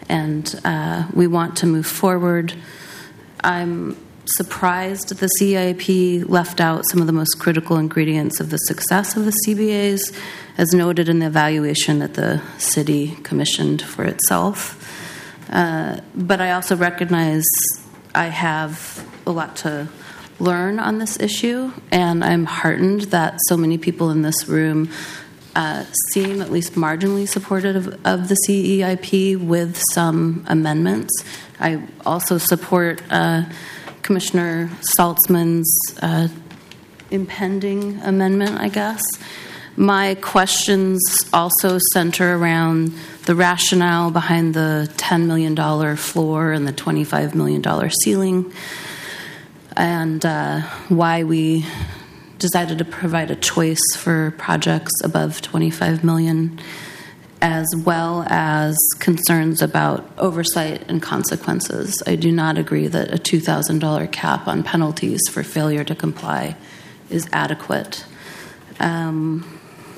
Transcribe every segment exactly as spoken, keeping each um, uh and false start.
and uh, we want to move forward. I'm surprised the C I P left out some of the most critical ingredients of the success of the C B As, as noted in the evaluation that the city commissioned for itself. Uh, but I also recognize I have a lot to learn on this issue, and I'm heartened that so many people in this room uh, seem at least marginally supportive of, of the C E I P with some amendments. I also support uh, Commissioner Saltzman's uh, impending amendment, I guess. My questions also center around the rationale behind the ten million dollars floor and the twenty-five million dollars ceiling, and uh, why we decided to provide a choice for projects above twenty-five million dollars, as well as concerns about oversight and consequences. I do not agree that a two thousand dollars cap on penalties for failure to comply is adequate. Um,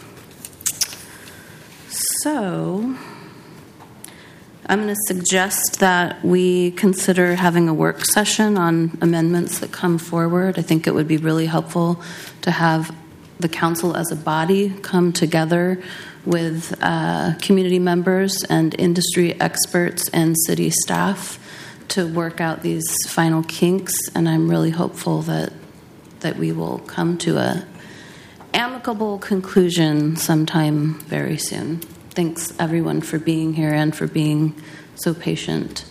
so I'm going to suggest that we consider having a work session on amendments that come forward. I think it would be really helpful to have the council as a body come together with uh, community members and industry experts and city staff to work out these final kinks, and I'm really hopeful that that we will come to a amicable conclusion sometime very soon. Thanks everyone for being here and for being so patient.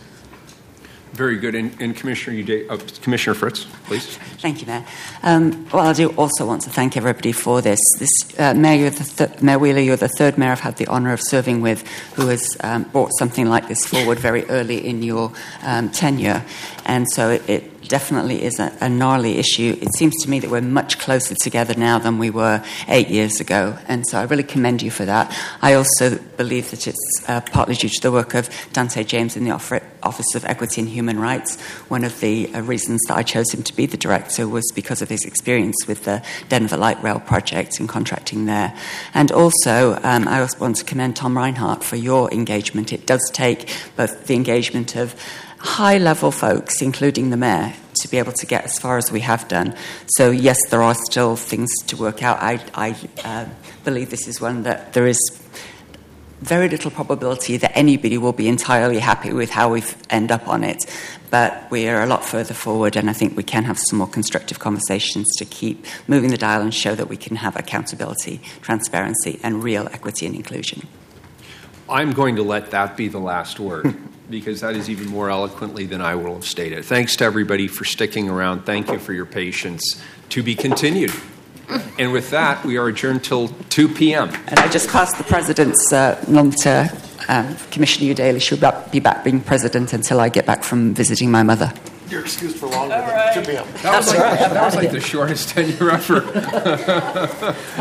Very good. And, and Commissioner, Uday, uh, Commissioner Fritz, please. Thank you, Mayor. Um, well, I do also want to thank everybody for this. This uh, Mayor, you're the th- Mayor Wheeler, you're the third mayor I've had the honour of serving with who has um, brought something like this forward very early in your um, tenure. And so it, it definitely is a, a gnarly issue. It seems to me that we're much closer together now than we were eight years ago, and so I really commend you for that. I also believe that it's uh, partly due to the work of Dante James in the Office of Equity and Human Rights. One of the uh, reasons that I chose him to be the director was because of his experience with the Denver Light Rail project and contracting there. And also, um, I also want to commend Tom Reinhardt for your engagement. It does take both the engagement of high-level folks, including the mayor, to be able to get as far as we have done. So, yes, there are still things to work out. I, I uh, believe this is one that there is very little probability that anybody will be entirely happy with how we end up on it. But we are a lot further forward, and I think we can have some more constructive conversations to keep moving the dial and show that we can have accountability, transparency, and real equity and inclusion. I'm going to let that be the last word, because that is even more eloquently than I will have stated. Thanks to everybody for sticking around. Thank you for your patience. To be continued. And with that, we are adjourned till two p.m. And I just passed the President's uh, on to um, Commissioner Udaly. She'll be back being President until I get back from visiting my mother. You're excused for longer right. than two p.m. That was like, that was like the shortest tenure ever.